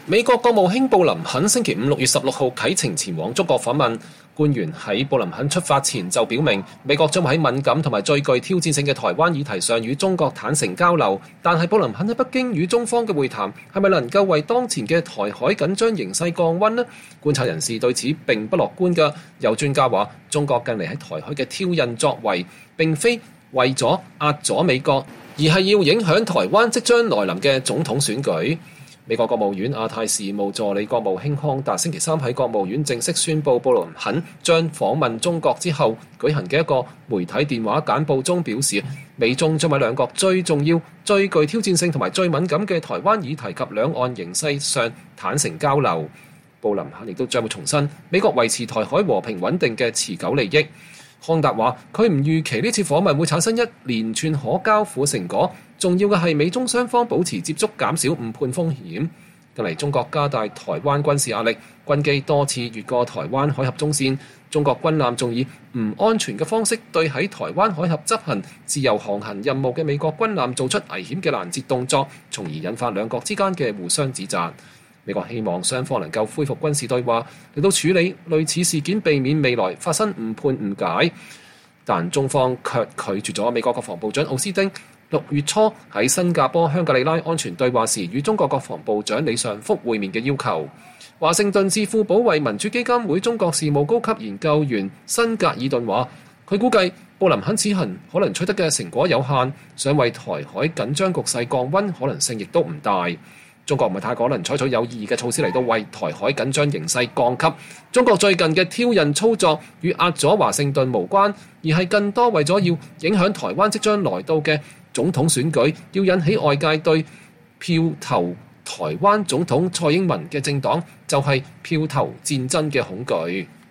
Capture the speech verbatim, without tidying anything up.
美國國務卿布林肯星期五六月十六號啟程前往中國訪問。官員喺布林肯出發前就表明，美國將喺敏感同埋最具挑戰性嘅台灣議題上與中國坦誠交流。但係布林肯喺北京與中方嘅會談係咪能夠為當前嘅台海緊張形勢降溫呢？觀察人士對此並不樂觀㗎。有專家話，中國近嚟喺台海嘅挑釁作為並非為咗壓阻美國，而係要影響台灣即將來臨嘅總統選舉。美國國務院亞太事務助理國務卿康達星期三喺國務院正式宣布布林肯將訪問中國之後舉行嘅一個媒體電話簡報中表示，美中將喺兩國最重要、最具挑戰性同埋最敏感嘅台灣議題及兩岸形勢上坦誠交流。布林肯亦都將會重申美國維持台海和平穩定嘅持久利益。康達話：佢唔預期呢次訪問會產生一連串可交付成果，重要嘅係美中雙方保持接觸，減少誤判風險。近嚟中國加大台灣軍事壓力，軍機多次越過台灣海峽中線，中國軍艦仲以唔安全嘅方式對喺台灣海峽執行自由航行任務嘅美國軍艦做出危險嘅攔截動作，從而引發兩國之間嘅互相指責。美國希望雙方能夠恢復軍事對話，嚟到處理類似事件，避免未來發生誤判誤解。但中方卻拒絕咗美國國防部長奧斯汀六月初喺新加坡香格里拉安全對話時與中國國防部長李尚福會面嘅要求。華盛頓智庫保衛民主基金會中國事務高級研究員辛格爾頓話，佢估計布林肯此行可能取得嘅成果有限，想為台海緊張局勢降溫可能性亦都唔大。中國唔係太可能採取有意義嘅措施嚟到為台海緊張形勢降級。中國最近嘅挑釁操作與壓咗華盛頓無關，而係更多為咗要影響台灣即將來到嘅總統選舉，要引起外界對票投台灣總統蔡英文嘅政黨就係票投戰爭嘅恐懼。